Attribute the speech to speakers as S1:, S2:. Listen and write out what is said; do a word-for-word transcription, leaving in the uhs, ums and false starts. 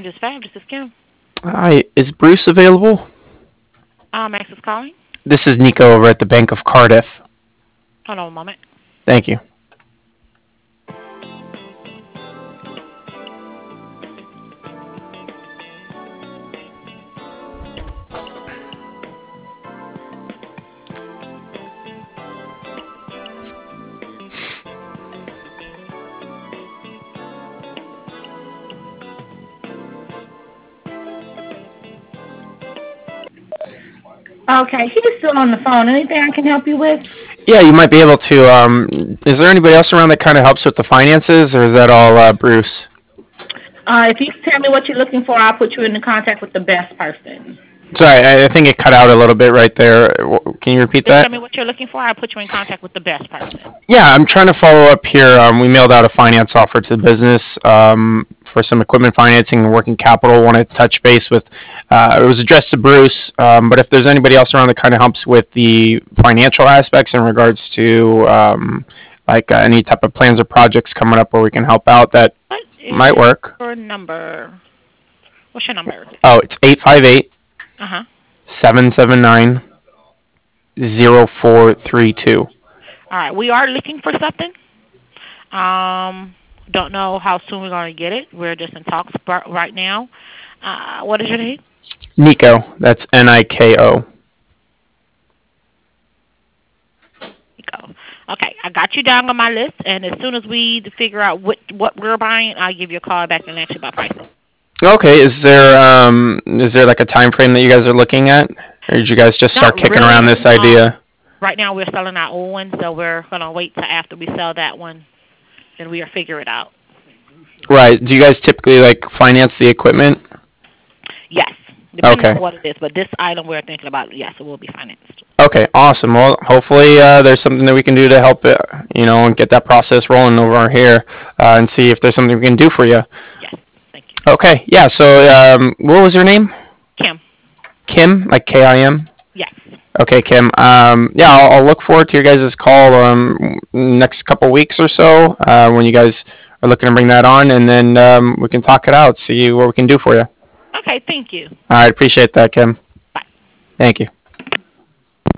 S1: This Fab. This is Kim.
S2: Hi, is Bruce available?
S1: Uh, Max is calling.
S2: This is Nico over at the Bank of Cardiff.
S1: Hold on a moment.
S2: Thank you.
S3: Okay, he's still on the phone. Anything I can help you with?
S2: Yeah, you might be able to. Um, is there anybody else around that kind of helps with the finances, or is that all uh, Bruce?
S3: Uh, if you tell me what you're looking for, I'll put you in contact with the best person.
S2: Sorry, I, I think it cut out a little bit right there. Can you repeat
S1: Just
S2: that?
S1: tell me what you're looking for. I'll put you in contact with the best person.
S2: Yeah, I'm trying to follow up here. Um, we mailed out a finance offer to the business um, for some equipment financing and working capital. Wanted to touch base with. Uh, it was addressed to Bruce, um, but if there's anybody else around that kind of helps with the financial aspects in regards to um, like uh, any type of plans or projects coming up where we can help out, that
S1: What
S2: might
S1: is
S2: work.
S1: your number? What's your number?
S2: Oh, it's eight five eight
S1: Uh huh.
S2: seven seven nine zero four three two.
S1: All right. We are looking for something. Um, don't know how soon we're going to get it. We're just in talks bar- right now. Uh, what is your name?
S2: Nico, that's N I K O.
S1: Go. Okay, I got you down on my list, and as soon as we figure out what what we're buying, I'll give you a call back and ask you about pricing.
S2: Okay, is there um is there like a time frame that you guys are looking at, or did you guys just
S1: Not
S2: start kicking
S1: really.
S2: around this
S1: Um,
S2: idea?
S1: right now we're selling our old one, so we're gonna wait till after we sell that one, then we'll figure it out.
S2: Right. Do you guys typically like finance the equipment?
S1: Yes, depending
S2: Okay.
S1: on what it is, but this item we're thinking about, yes, it will be financed.
S2: Okay. Awesome. Well, hopefully uh, there's something that we can do to help it, you know, and get that process rolling over here, uh, and see if there's something we can do for you.
S1: Yes, thank you.
S2: Okay. Yeah. So, um, what was your name?
S1: Kim.
S2: Kim, like K I M.
S1: Yes.
S2: Okay, Kim. Um, yeah, I'll, I'll look forward to your guys' call um, next couple weeks or so uh, when you guys are looking to bring that on, and then um, we can talk it out, see what we can do for you.
S1: Okay, thank you.
S2: All right, appreciate that, Kim.
S1: Bye.
S2: Thank you.